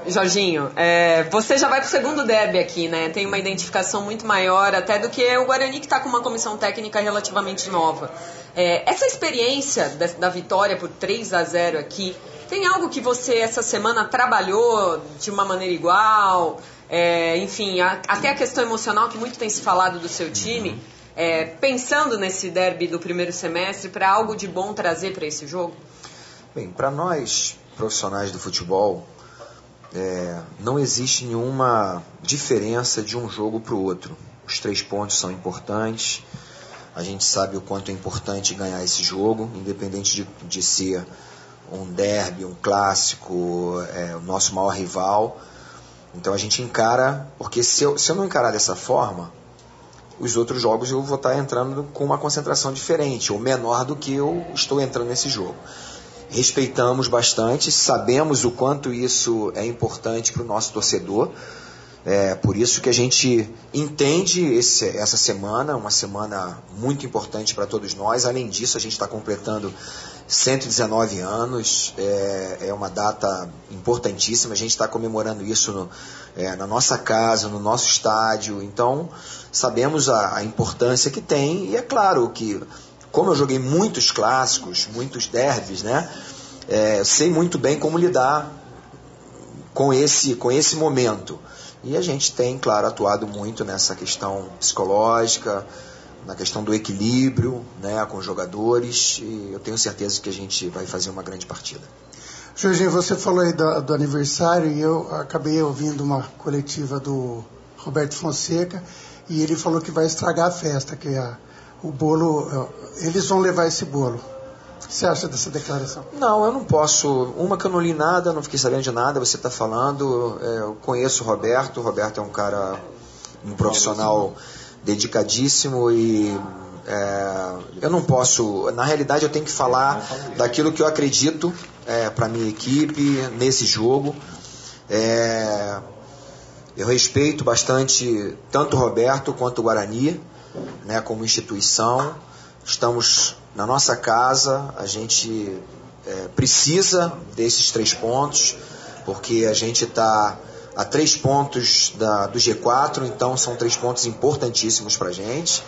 Jorginho, você já vai pro segundo derby aqui, né? Tem uma identificação muito maior até do que o Guarani, que está com uma comissão técnica relativamente nova. Essa experiência da vitória por 3-0 aqui, tem algo que você essa semana trabalhou de uma maneira igual? Enfim, até a questão emocional que muito tem se falado do seu time, pensando nesse derby do primeiro semestre, para algo de bom trazer para esse jogo? Bem, para nós, profissionais do futebol, não existe nenhuma diferença de um jogo para o outro. Os 3 pontos são importantes, a gente sabe o quanto é importante ganhar esse jogo, independente de ser um derby, um clássico, o nosso maior rival. Então a gente encara, porque se eu não encarar dessa forma, os outros jogos eu vou estar entrando com uma concentração diferente, ou menor do que eu estou entrando nesse jogo. Respeitamos bastante, sabemos o quanto isso é importante para o nosso torcedor, por isso que a gente entende essa semana, uma semana muito importante para todos nós. Além disso, a gente está completando 119 anos, é uma data importantíssima, a gente está comemorando isso na nossa casa, no nosso estádio, então sabemos a importância que tem, e é claro que, como eu joguei muitos clássicos, muitos derbys, né, eu sei muito bem como lidar com esse momento. E a gente tem, claro, atuado muito nessa questão psicológica, na questão do equilíbrio, né, com os jogadores, e eu tenho certeza que a gente vai fazer uma grande partida. Jorginho, você falou aí do aniversário, e eu acabei ouvindo uma coletiva do Roberto Fonseca, e ele falou que vai estragar a festa, que o bolo, eles vão levar esse bolo. O que você acha dessa declaração? Não, eu não posso. Uma que eu não li nada, não fiquei sabendo de nada, você está falando. Eu conheço o Roberto é um cara, um profissional dedicadíssimo, e eu não posso. Na realidade, eu tenho que falar daquilo que eu acredito para a minha equipe nesse jogo. Eu respeito bastante tanto o Roberto quanto o Guarani, né, como instituição. Estamos na nossa casa, a gente precisa desses 3 pontos, porque a gente está a 3 pontos do G4, então são 3 pontos importantíssimos para a gente.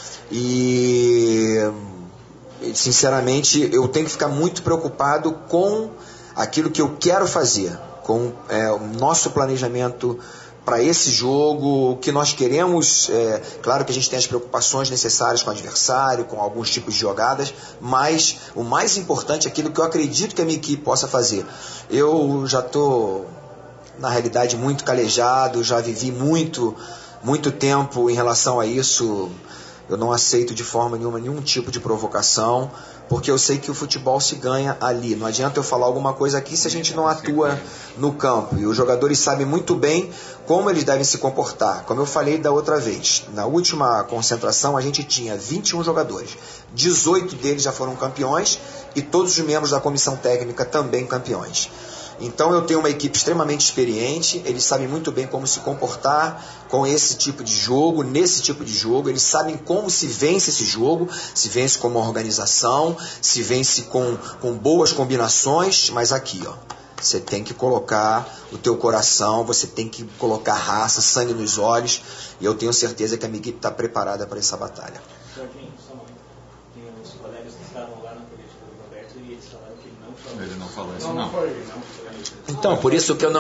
E, sinceramente, eu tenho que ficar muito preocupado com aquilo que eu quero fazer, com o nosso planejamento para esse jogo, o que nós queremos. Claro que a gente tem as preocupações necessárias com o adversário, com alguns tipos de jogadas, mas o mais importante é aquilo que eu acredito que a minha equipe possa fazer. Eu já estou, na realidade, muito calejado, já vivi muito tempo em relação a isso. Eu não aceito de forma nenhuma nenhum tipo de provocação, porque eu sei que o futebol se ganha ali. Não adianta eu falar alguma coisa aqui se a gente não atua no campo. E os jogadores sabem muito bem como eles devem se comportar. Como eu falei da outra vez, na última concentração a gente tinha 21 jogadores. 18 deles já foram campeões e todos os membros da comissão técnica também campeões. Então eu tenho uma equipe extremamente experiente, eles sabem muito bem como se comportar com esse tipo de jogo, nesse tipo de jogo, eles sabem como se vence esse jogo, se vence com uma organização, se vence com boas combinações, mas aqui, você tem que colocar o teu coração, você tem que colocar raça, sangue nos olhos, e eu tenho certeza que a minha equipe está preparada para essa batalha. Jorginho, só um momento. Tem uns colegas que estavam lá na coletiva do Roberto e eles falaram que ele não falou. Ele não falou isso, não. não. Não foi, não. Então, por isso que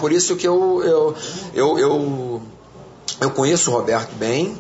eu conheço o Roberto bem,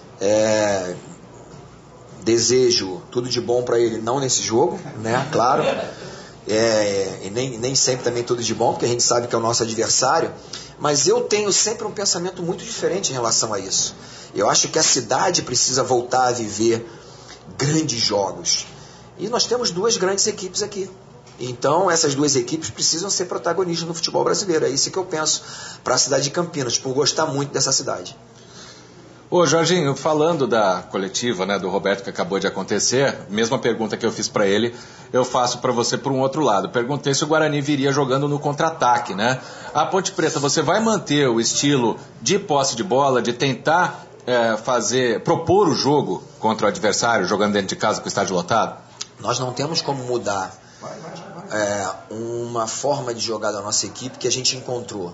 desejo tudo de bom para ele, não nesse jogo, né, claro, e nem sempre também tudo de bom, porque a gente sabe que é o nosso adversário, mas eu tenho sempre um pensamento muito diferente em relação a isso. Eu acho que a cidade precisa voltar a viver grandes jogos, e nós temos 2 grandes equipes aqui. Então, essas 2 equipes precisam ser protagonistas no futebol brasileiro. É isso que eu penso para a cidade de Campinas, por gostar muito dessa cidade. Ô Jorginho, falando da coletiva, né, do Roberto que acabou de acontecer, mesma pergunta que eu fiz para ele, eu faço para você por um outro lado. Perguntei se o Guarani viria jogando no contra-ataque, né? A Ponte Preta, você vai manter o estilo de posse de bola, de tentar propor o jogo contra o adversário, jogando dentro de casa com o estádio lotado? Nós não temos como mudar uma forma de jogar da nossa equipe que a gente encontrou.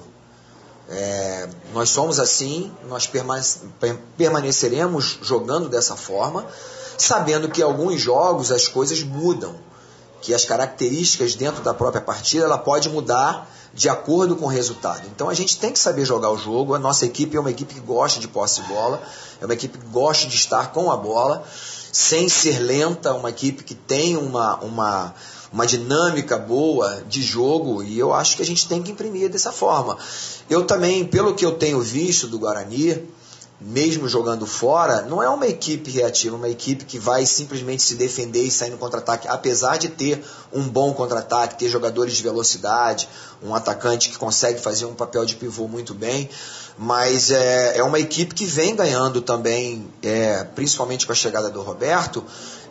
Nós somos assim, nós permaneceremos jogando dessa forma, sabendo que em alguns jogos as coisas mudam, que as características dentro da própria partida ela pode mudar de acordo com o resultado. Então a gente tem que saber jogar o jogo. A nossa equipe é uma equipe que gosta de posse de bola, é uma equipe que gosta de estar com a bola, sem ser lenta, uma equipe que tem uma dinâmica boa de jogo, e eu acho que a gente tem que imprimir dessa forma. Eu também, pelo que eu tenho visto do Guarani, mesmo jogando fora, não é uma equipe reativa, uma equipe que vai simplesmente se defender e sair no contra-ataque, apesar de ter um bom contra-ataque, ter jogadores de velocidade, um atacante que consegue fazer um papel de pivô muito bem, mas é uma equipe que vem ganhando também, principalmente com a chegada do Roberto,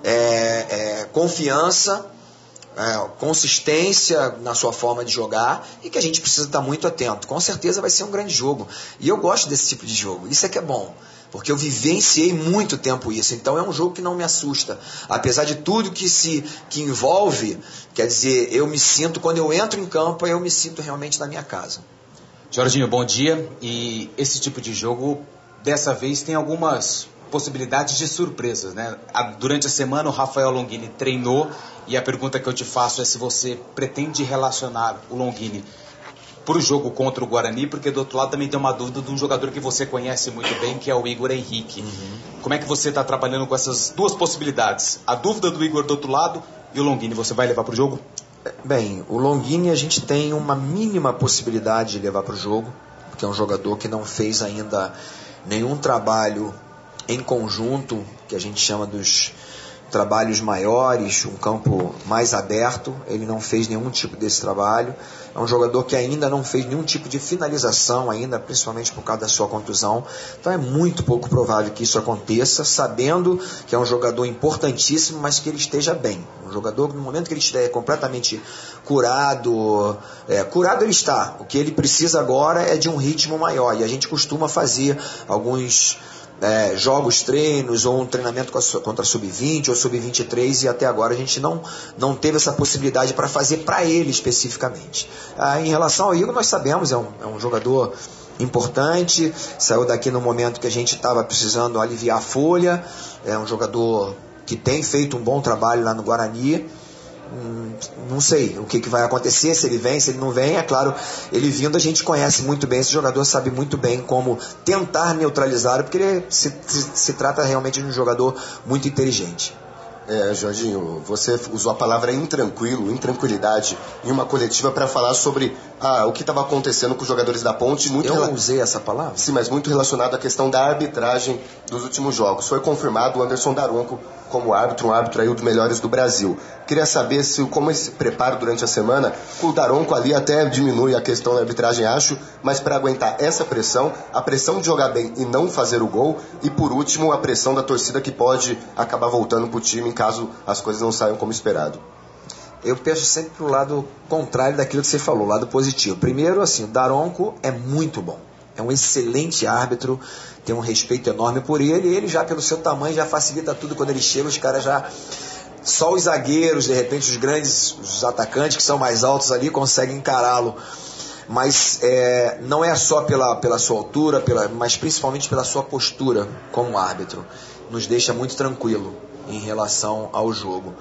confiança, consistência na sua forma de jogar, e que a gente precisa estar muito atento. Com certeza vai ser um grande jogo, e eu gosto desse tipo de jogo, isso é que é bom, porque eu vivenciei muito tempo isso, então é um jogo que não me assusta, apesar de tudo que envolve. Quer dizer, eu me sinto, quando eu entro em campo, eu me sinto realmente na minha casa. Jorginho, bom dia. E esse tipo de jogo, dessa vez, tem algumas possibilidades de surpresas, né? Durante a semana o Rafael Longini treinou, e a pergunta que eu te faço é se você pretende relacionar o Longini para o jogo contra o Guarani, porque do outro lado também tem uma dúvida de um jogador que você conhece muito bem, que é o Igor Henrique. Como é que você está trabalhando com essas duas possibilidades? A dúvida do Igor do outro lado e o Longini, você vai levar para o jogo? Bem, o Longini a gente tem uma mínima possibilidade de levar para o jogo, porque é um jogador que não fez ainda nenhum trabalho em conjunto, que a gente chama dos trabalhos maiores, um campo mais aberto. Ele não fez nenhum tipo desse trabalho. É um jogador que ainda não fez nenhum tipo de finalização ainda, principalmente por causa da sua contusão. Então é muito pouco provável que isso aconteça, sabendo que é um jogador importantíssimo, mas que ele esteja bem. Um jogador, no momento que ele estiver completamente curado, curado ele está. O que ele precisa agora é de um ritmo maior, e a gente costuma fazer alguns jogos, treinos, ou um treinamento contra Sub-20 ou Sub-23, e até agora a gente não teve essa possibilidade para fazer para ele especificamente. Em relação ao Igor, nós sabemos, é um jogador importante, saiu daqui no momento que a gente estava precisando aliviar a folha, é um jogador que tem feito um bom trabalho lá no Guarani. Não sei o que vai acontecer, se ele vem, se ele não vem. É claro, ele vindo, a gente conhece muito bem esse jogador, sabe muito bem como tentar neutralizá-lo, porque ele se trata realmente de um jogador muito inteligente. Jorginho, você usou a palavra intranquilidade em uma coletiva para falar sobre o que estava acontecendo com os jogadores da Ponte. Eu não usei essa palavra? Sim, mas muito relacionado à questão da arbitragem dos últimos jogos. Foi confirmado o Anderson Daronco como árbitro, um árbitro aí um dos melhores do Brasil. Queria saber como esse preparo durante a semana, com o Daronco ali até diminui a questão da arbitragem, acho, mas para aguentar essa pressão, a pressão de jogar bem e não fazer o gol, e por último a pressão da torcida que pode acabar voltando para o time em caso as coisas não saiam como esperado. Eu penso sempre pro lado contrário daquilo que você falou, o lado positivo. Primeiro, assim, o Daronco é muito bom. É um excelente árbitro, tem um respeito enorme por ele, e ele já pelo seu tamanho já facilita tudo quando ele chega, os caras já... Só os zagueiros, de repente os atacantes que são mais altos ali conseguem encará-lo. Mas não é só pela sua altura, mas principalmente pela sua postura como árbitro. Nos deixa muito tranquilo em relação ao jogo.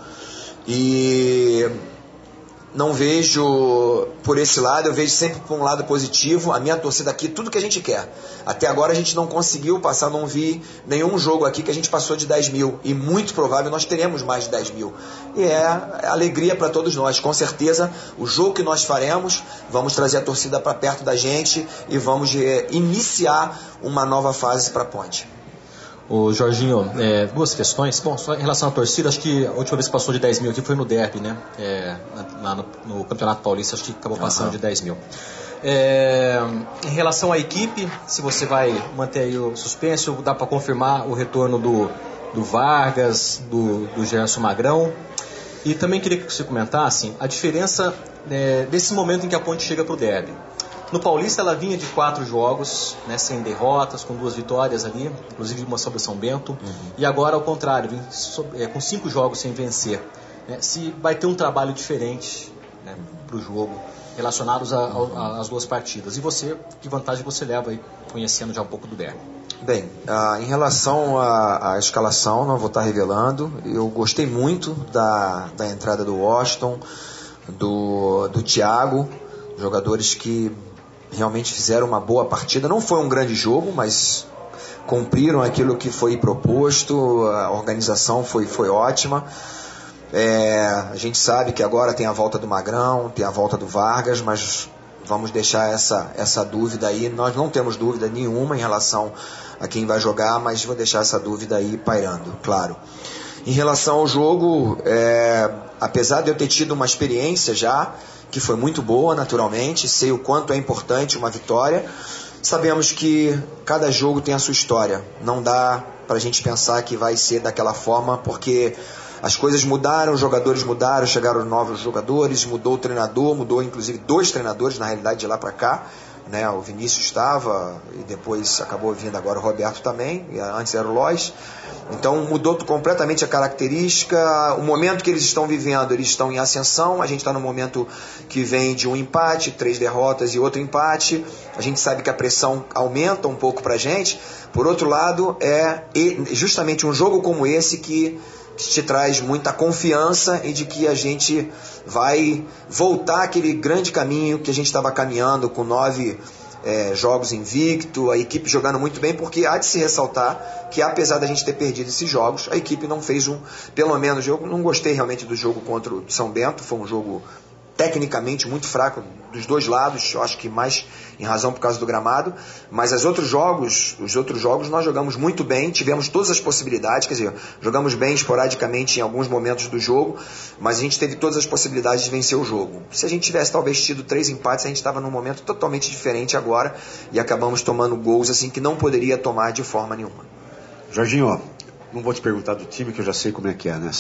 E não vejo por esse lado, eu vejo sempre por um lado positivo. A minha torcida aqui, tudo que a gente quer. Até agora a gente não conseguiu passar, não vi nenhum jogo aqui que a gente passou de 10 mil. E muito provável nós teremos mais de 10 mil. E é alegria para todos nós. Com certeza, o jogo que nós faremos, vamos trazer a torcida para perto da gente e vamos iniciar uma nova fase para a Ponte. Ô Jorginho, duas questões. Bom, só em relação à torcida, acho que a última vez que passou de 10 mil aqui foi no derby, né? No Campeonato Paulista, acho que acabou passando de 10 mil. Em relação à equipe, se você vai manter aí o suspense, dá para confirmar o retorno do Vargas, do Gerson Magrão. E também queria que você comentasse a diferença desse momento em que a Ponte chega para o derby. No Paulista ela vinha de 4 jogos, né, sem derrotas, com 2 vitórias ali, inclusive uma sobre São Bento. E agora ao contrário, com 5 jogos sem vencer. Se vai ter um trabalho diferente, né, para o jogo, relacionados às duas partidas. E você, que vantagem você leva aí, conhecendo já um pouco do derby? Bem, em relação à escalação, não vou estar revelando. Eu gostei muito da entrada do Washington, do Thiago, jogadores que realmente fizeram uma boa partida. Não foi um grande jogo, mas cumpriram aquilo que foi proposto, a organização foi ótima. A gente sabe que agora tem a volta do Magrão, tem a volta do Vargas, mas vamos deixar essa dúvida aí. Nós não temos dúvida nenhuma em relação a quem vai jogar, mas vou deixar essa dúvida aí pairando, claro. Em relação ao jogo, apesar de eu ter tido uma experiência já, que foi muito boa, naturalmente, sei o quanto é importante uma vitória, sabemos que cada jogo tem a sua história. Não dá para a gente pensar que vai ser daquela forma, porque as coisas mudaram, os jogadores mudaram, chegaram novos jogadores, mudou o treinador, mudou inclusive 2 treinadores, na realidade, de lá para cá. Né? O Vinícius estava e depois acabou vindo agora o Roberto também, e antes era o Lois. Então mudou completamente a característica. O momento que eles estão vivendo, eles estão em ascensão. A gente está no momento que vem de um empate, 3 derrotas e outro empate. A gente sabe que a pressão aumenta um pouco para a gente. Por outro lado, é justamente um jogo como esse que te traz muita confiança e de que a gente vai voltar aquele grande caminho que a gente estava caminhando com 9 jogos invicto, a equipe jogando muito bem, porque há de se ressaltar que apesar da gente ter perdido esses jogos, a equipe não fez pelo menos eu não gostei realmente do jogo contra o São Bento, foi um jogo tecnicamente muito fraco dos dois lados, eu acho que mais em razão por causa do gramado, mas os outros jogos nós jogamos muito bem, tivemos todas as possibilidades, quer dizer, jogamos bem esporadicamente em alguns momentos do jogo, mas a gente teve todas as possibilidades de vencer o jogo. Se a gente tivesse talvez tido 3 empates, a gente estava num momento totalmente diferente agora e acabamos tomando gols assim que não poderia tomar de forma nenhuma. Jorginho, não vou te perguntar do time, que eu já sei como é que é, né?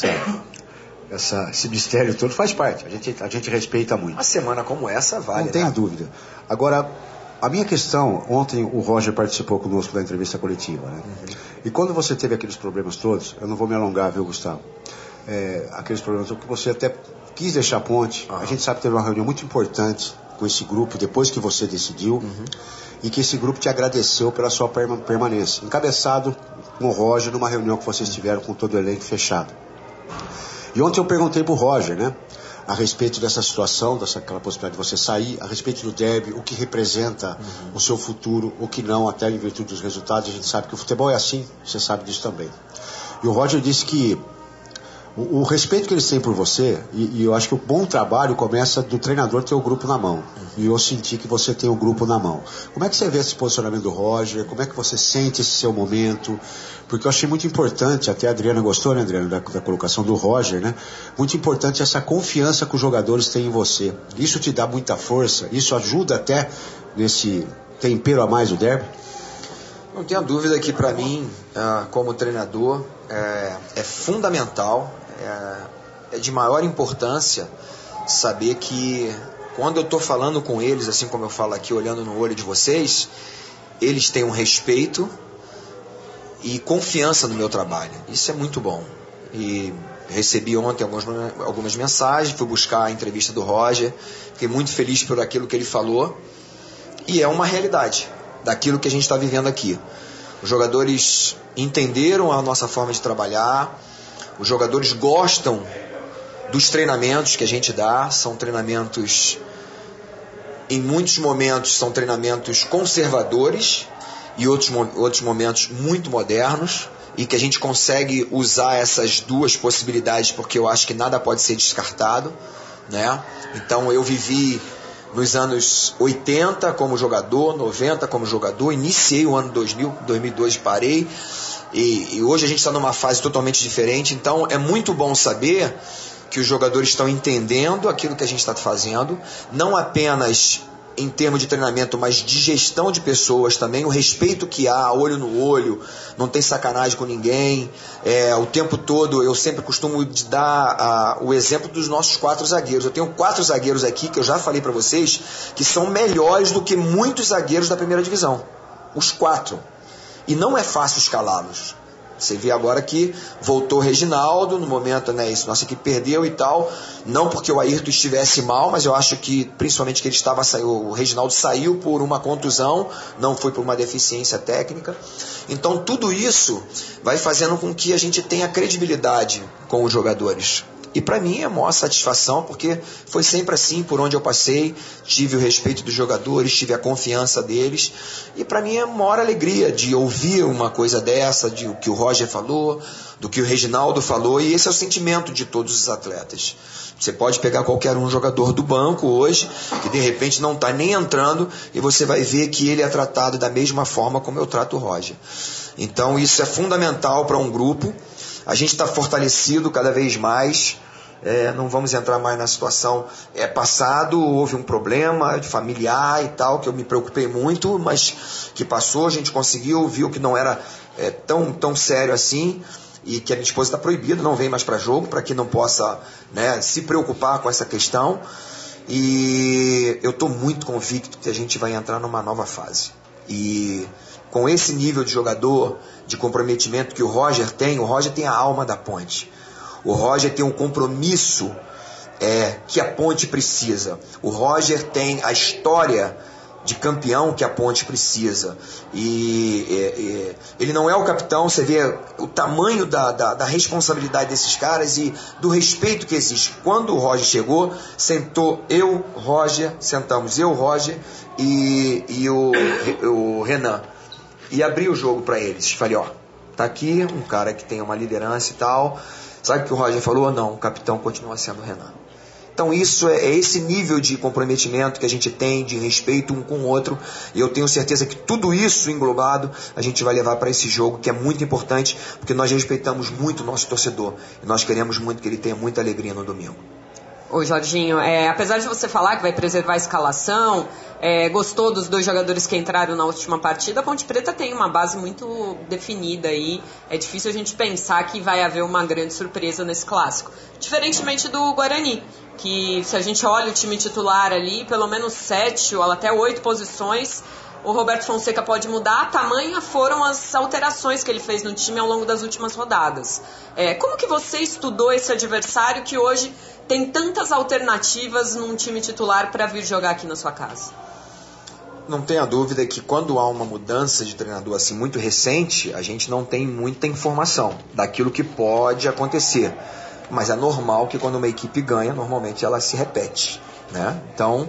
Esse mistério todo faz parte, a gente respeita muito. Uma semana como essa vale. Não tenha dúvida. Agora, a minha questão, ontem o Roger participou conosco da entrevista coletiva, né? Uhum. E quando você teve aqueles problemas todos, eu não vou me alongar, viu, Gustavo? Aqueles problemas todos que você até quis deixar a ponte, a gente sabe que teve uma reunião muito importante com esse grupo, depois que você decidiu, e que esse grupo te agradeceu pela sua permanência, encabeçado com o Roger numa reunião que vocês tiveram com todo o elenco fechado. E ontem eu perguntei pro Roger, né, a respeito dessa situação, daquela possibilidade de você sair, a respeito do derby, o que representa o seu futuro, o que não, até em virtude dos resultados. A gente sabe que o futebol é assim, você sabe disso também. E o Roger disse que o respeito que eles têm por você, e eu acho que o bom trabalho começa do treinador ter o grupo na mão. E eu senti que você tem o grupo na mão. Como é que você vê esse posicionamento do Roger? Como é que você sente esse seu momento? Porque eu achei muito importante, até a Adriana gostou, né, Adriana, da colocação do Roger, né? Muito importante essa confiança que os jogadores têm em você. Isso te dá muita força, isso ajuda até nesse tempero a mais do derby? Não tenha dúvida que para mim, como treinador, é fundamental, é de maior importância saber que quando eu estou falando com eles, assim como eu falo aqui, olhando no olho de vocês, eles têm um respeito e confiança no meu trabalho. Isso é muito bom. E recebi ontem algumas mensagens, fui buscar a entrevista do Roger, fiquei muito feliz por aquilo que ele falou, e é uma realidade daquilo que a gente está vivendo aqui. Os jogadores entenderam a nossa forma de trabalhar, os jogadores gostam dos treinamentos que a gente dá, são treinamentos, em muitos momentos, são treinamentos conservadores, e outros momentos muito modernos, e que a gente consegue usar essas duas possibilidades, porque eu acho que nada pode ser descartado, né? Então eu vivi nos anos 80 como jogador, 90 como jogador, iniciei o ano 2000, 2002 parei, e hoje a gente está numa fase totalmente diferente. Então é muito bom saber que os jogadores estão entendendo aquilo que a gente está fazendo, não apenas em termos de treinamento, mas de gestão de pessoas também, o respeito que há, olho no olho, não tem sacanagem com ninguém, o tempo todo. Eu sempre costumo dar o exemplo dos nossos 4 zagueiros. Eu tenho 4 zagueiros aqui, que eu já falei para vocês, que são melhores do que muitos zagueiros da primeira divisão, os 4, e não é fácil escalá-los. Você vê agora que voltou o Reginaldo, no momento, né, isso, nossa equipe perdeu e tal, não porque o Ayrton estivesse mal, mas eu acho que, principalmente que o Reginaldo saiu por uma contusão, não foi por uma deficiência técnica. Então tudo isso vai fazendo com que a gente tenha credibilidade com os jogadores. E para mim é a maior satisfação, porque foi sempre assim, por onde eu passei, tive o respeito dos jogadores, tive a confiança deles, e para mim é a maior alegria de ouvir uma coisa dessa, de o que o Roger falou, do que o Reginaldo falou, e esse é o sentimento de todos os atletas. Você pode pegar qualquer um jogador do banco hoje, que de repente não está nem entrando, e você vai ver que ele é tratado da mesma forma como eu trato o Roger. Então isso é fundamental para um grupo. A gente está fortalecido cada vez mais, não vamos entrar mais na situação passado, houve um problema familiar e tal, que eu me preocupei muito, mas que passou, a gente conseguiu, viu que não era tão sério assim, e que a minha esposa está proibida, não vem mais para jogo, para que não possa, né, se preocupar com essa questão, e eu estou muito convicto que a gente vai entrar numa nova fase. E com esse nível de jogador, de comprometimento que o Roger tem a alma da Ponte. O Roger tem um compromisso que a Ponte precisa. O Roger tem a história de campeão que a Ponte precisa. E ele não é o capitão, você vê o tamanho da responsabilidade desses caras e do respeito que existe. Quando o Roger chegou, sentamos eu, Roger e o Renan. E abri o jogo para eles. Falei, tá aqui um cara que tem uma liderança e tal. Sabe o que o Roger falou? Não, o capitão continua sendo o Renan. Então isso é esse nível de comprometimento que a gente tem, de respeito um com o outro. E eu tenho certeza que tudo isso englobado a gente vai levar para esse jogo, que é muito importante, porque nós respeitamos muito o nosso torcedor. E nós queremos muito que ele tenha muita alegria no domingo. Ô Jorginho, apesar de você falar que vai preservar a escalação, gostou dos dois jogadores que entraram na última partida, a Ponte Preta tem uma base muito definida aí. É difícil a gente pensar que vai haver uma grande surpresa nesse clássico. Diferentemente do Guarani, que se a gente olha o time titular ali, pelo menos 7 ou até 8 posições, o Roberto Fonseca pode mudar. Tamanha foram as alterações que ele fez no time ao longo das últimas rodadas. Como que você estudou esse adversário que hoje tem tantas alternativas num time titular para vir jogar aqui na sua casa? Não tenha dúvida que quando há uma mudança de treinador assim muito recente, a gente não tem muita informação daquilo que pode acontecer. Mas é normal que quando uma equipe ganha, normalmente ela se repete, né? Então,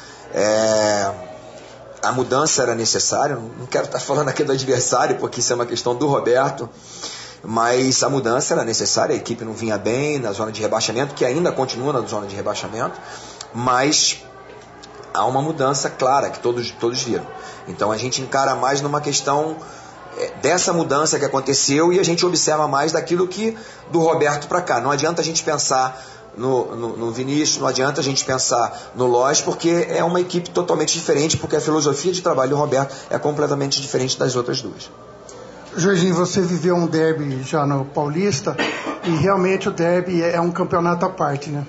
a mudança era necessária. Não quero estar falando aqui do adversário, porque isso é uma questão do Roberto, mas a mudança era necessária. A equipe não vinha bem na zona de rebaixamento, que ainda continua na zona de rebaixamento, mas há uma mudança clara que todos viram. Então a gente encara mais numa questão dessa mudança que aconteceu, e a gente observa mais daquilo que do Roberto para cá. Não adianta a gente pensar no Vinícius, não adianta a gente pensar no Lois, porque é uma equipe totalmente diferente, porque a filosofia de trabalho do Roberto é completamente diferente das outras duas. Jorginho, você viveu um derby já no Paulista, e realmente o derby é um campeonato à parte, né?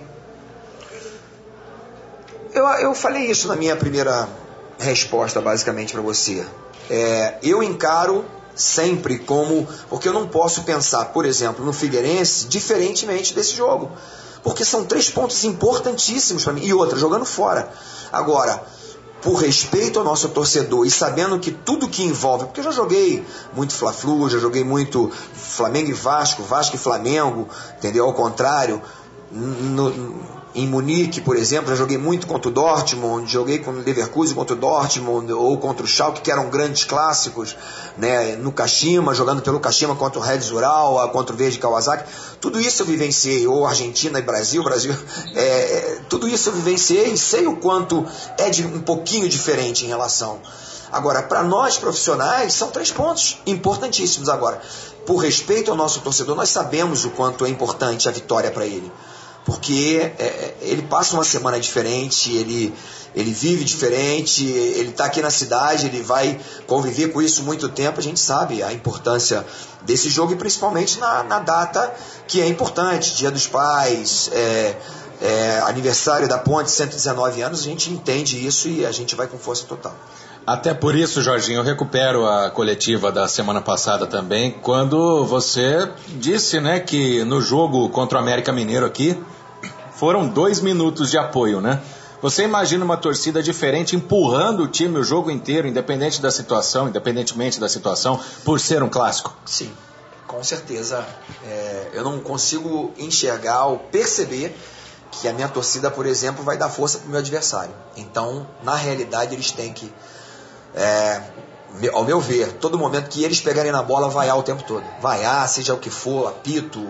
Eu falei isso na minha primeira resposta, basicamente, para você. Eu encaro sempre como... Porque eu não posso pensar, por exemplo, no Figueirense diferentemente desse jogo. Porque são 3 pontos importantíssimos para mim. E outra, jogando fora. Agora, por respeito ao nosso torcedor e sabendo que tudo que envolve... Porque eu já joguei muito Fla-Flu, já joguei muito Flamengo e Vasco, Vasco e Flamengo, entendeu? Ao contrário, em Munique, por exemplo, já joguei muito contra o Dortmund, joguei com o Leverkusen contra o Dortmund, ou contra o Schalke, que eram grandes clássicos, né? No Kashima, jogando pelo Kashima contra o Red Ural, contra o Verde Kawasaki. Tudo isso eu vivenciei, ou Argentina e Brasil, tudo isso eu vivenciei e sei o quanto é um pouquinho diferente em relação. Agora, para nós profissionais, são 3 pontos importantíssimos. Agora, por respeito ao nosso torcedor, nós sabemos o quanto é importante a vitória para ele. Porque ele passa uma semana diferente, ele vive diferente, ele está aqui na cidade, ele vai conviver com isso muito tempo. A gente sabe a importância desse jogo, e principalmente na data que é importante, Dia dos Pais, aniversário da Ponte, 119 anos, a gente entende isso e a gente vai com força total. Até por isso, Jorginho, eu recupero a coletiva da semana passada também, quando você disse, né, que no jogo contra o América Mineiro aqui, foram 2 minutos de apoio, né? Você imagina uma torcida diferente empurrando o time o jogo inteiro, independentemente da situação, por ser um clássico? Sim, com certeza. Eu não consigo enxergar ou perceber que a minha torcida, por exemplo, vai dar força para o meu adversário. Então, na realidade, eles têm que, ao meu ver, todo momento que eles pegarem na bola, vaiar o tempo todo. Vaiar, seja o que for, apito,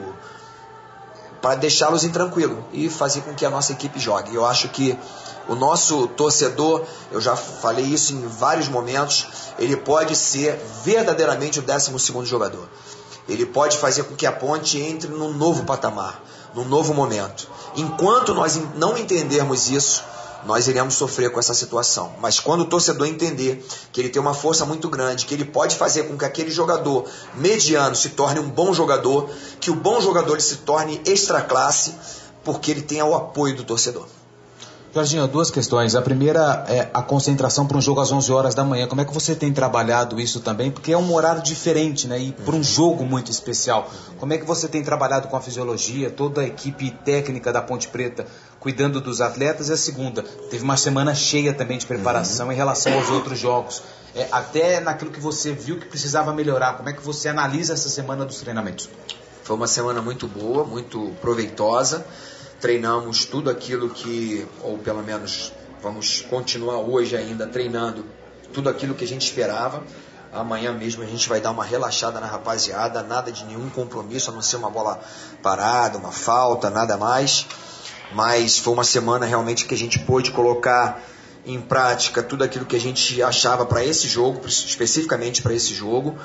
para deixá-los intranquilo e fazer com que a nossa equipe jogue. Eu acho que o nosso torcedor, eu já falei isso em vários momentos, ele pode ser verdadeiramente o 12º jogador. Ele pode fazer com que a Ponte entre num novo patamar, num novo momento. Enquanto nós não entendermos isso, nós iremos sofrer com essa situação. Mas quando o torcedor entender que ele tem uma força muito grande, que ele pode fazer com que aquele jogador mediano se torne um bom jogador, que o bom jogador ele se torne extra classe, porque ele tem o apoio do torcedor. Jorginho, 2 questões. A primeira é a concentração para um jogo às 11 horas da manhã. Como é que você tem trabalhado isso também? Porque é um horário diferente, né? E para um jogo muito especial. Como é que você tem trabalhado com a fisiologia, toda a equipe técnica da Ponte Preta, cuidando dos atletas? E a segunda, teve uma semana cheia também de preparação em relação aos outros jogos. Até naquilo que você viu que precisava melhorar. Como é que você analisa essa semana dos treinamentos? Foi uma semana muito boa, muito proveitosa. Treinamos tudo aquilo que, ou pelo menos vamos continuar hoje ainda treinando, tudo aquilo que a gente esperava. Amanhã mesmo a gente vai dar uma relaxada na rapaziada, nada de nenhum compromisso, a não ser uma bola parada, uma falta, nada mais. Mas foi uma semana realmente que a gente pôde colocar em prática tudo aquilo que a gente achava para esse jogo, especificamente para esse jogo.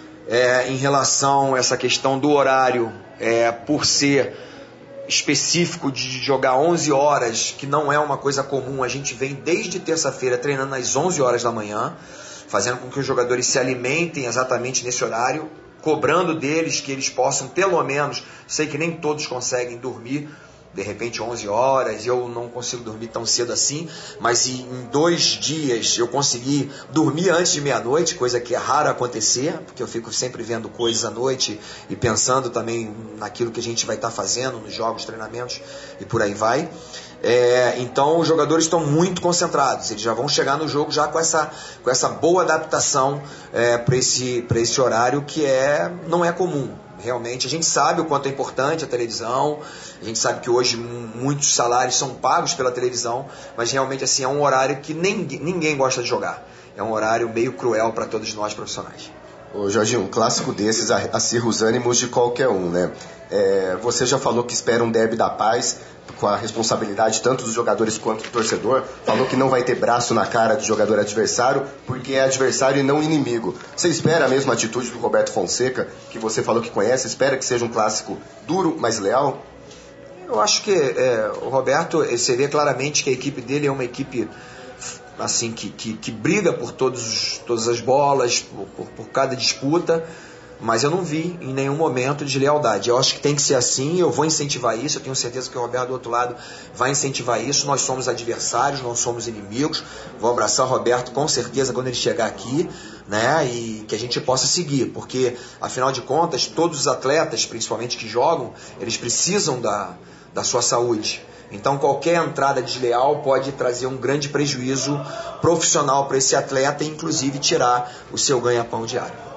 Em relação a essa questão do horário, por ser específico de jogar 11 horas, que não é uma coisa comum, a gente vem desde terça-feira treinando às 11 horas da manhã, fazendo com que os jogadores se alimentem exatamente nesse horário, cobrando deles que eles possam, pelo menos, sei que nem todos conseguem dormir, de repente 11 horas, eu não consigo dormir tão cedo assim, mas em 2 dias eu consegui dormir antes de meia-noite, coisa que é raro acontecer, porque eu fico sempre vendo coisas à noite e pensando também naquilo que a gente vai estar fazendo nos jogos, treinamentos e por aí vai. Então os jogadores estão muito concentrados, eles já vão chegar no jogo já com essa boa adaptação para esse horário que não é comum. Realmente, a gente sabe o quanto é importante a televisão, a gente sabe que hoje muitos salários são pagos pela televisão, mas realmente assim, é um horário que ninguém gosta de jogar. É um horário meio cruel para todos nós profissionais. Ô Jorginho, um clássico desses acirra os ânimos de qualquer um, né? Você já falou que espera um derby da paz, com a responsabilidade tanto dos jogadores quanto do torcedor, falou que não vai ter braço na cara do jogador adversário, porque é adversário e não inimigo. Você espera a mesma atitude do Roberto Fonseca, que você falou que conhece, espera que seja um clássico duro, mas leal? Eu acho que o Roberto, você vê claramente que a equipe dele é uma equipe assim, que briga por todas as bolas, por cada disputa, mas eu não vi em nenhum momento deslealdade. Eu acho que tem que ser assim, eu vou incentivar isso, eu tenho certeza que o Roberto do outro lado vai incentivar isso. Nós somos adversários, não somos inimigos. Vou abraçar o Roberto com certeza quando ele chegar aqui, né? E que a gente possa seguir, porque afinal de contas, todos os atletas, principalmente que jogam, eles precisam da sua saúde. Então qualquer entrada desleal pode trazer um grande prejuízo profissional para esse atleta e inclusive tirar o seu ganha-pão diário.